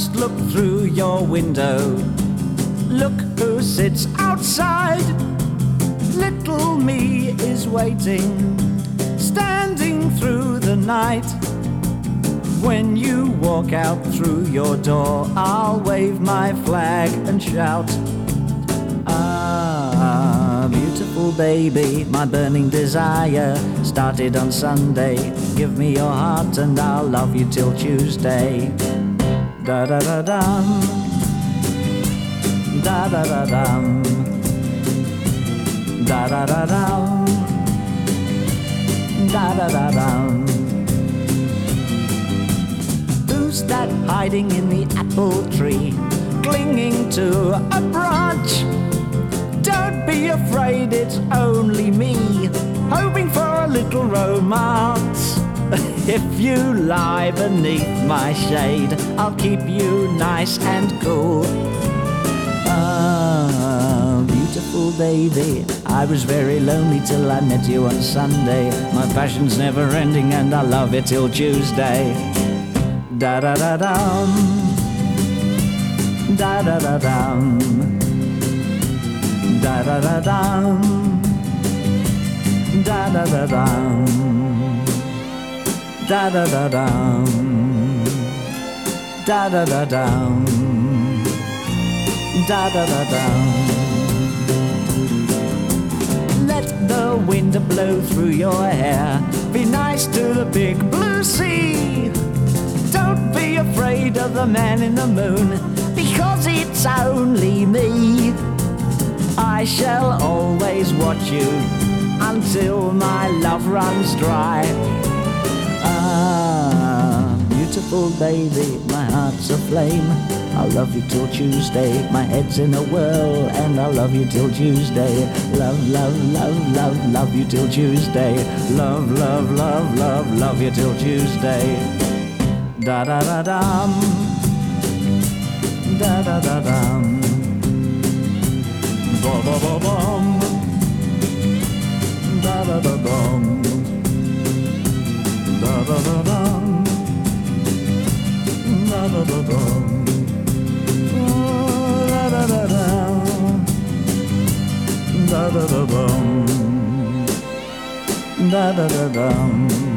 Just look through your window. Look who sits outside. Little me is waiting, standing through the night. When you walk out through your door, I'll wave my flag and shout, ah, beautiful baby, my burning desire started on Sunday. Give me your heart and I'll love you till Tuesday. Da-da-da-dum, da-da-da-dum, da-da-da-dum, da-da-da-dum. Who's that hiding in the apple tree, clinging to a branch? Don't be afraid, it's only me, hoping for a little romance. If you lie beneath my shade, I'll keep you nice and cool. Ah, beautiful baby, I was very lonely till I met you on Sunday. My passion's never ending and I love it till Tuesday. Da-da-da-dum, da-da-da-dum, da-da-da-dum, da-da-da-dum, da-da-da-dum, da-da-da-dum, da-da-da-dum. Let the wind blow through your hair, be nice to the big blue sea. Don't be afraid of the man in the moon, because it's only me. I shall always watch you until my love runs dry. Ah, beautiful baby, my heart's aflame. I'll love you till Tuesday. My head's in a whirl and I'll love you till Tuesday. Love, love, love, love, love you till Tuesday. Love, love, love, love, love you till Tuesday. Da-da-da-dum, da-da-da-dum, ba-ba-ba-bum, da-da-da-dum, da-da-da-dum, da-da-da-dum, da-da-da-dum, da-da-da-dum, da-da-da-dum,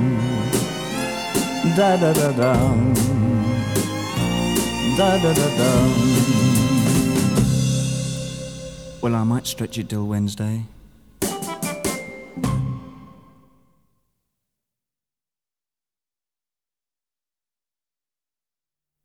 da-da-da-dum, da-da-da-dum. Well, I might stretch it till Wednesday.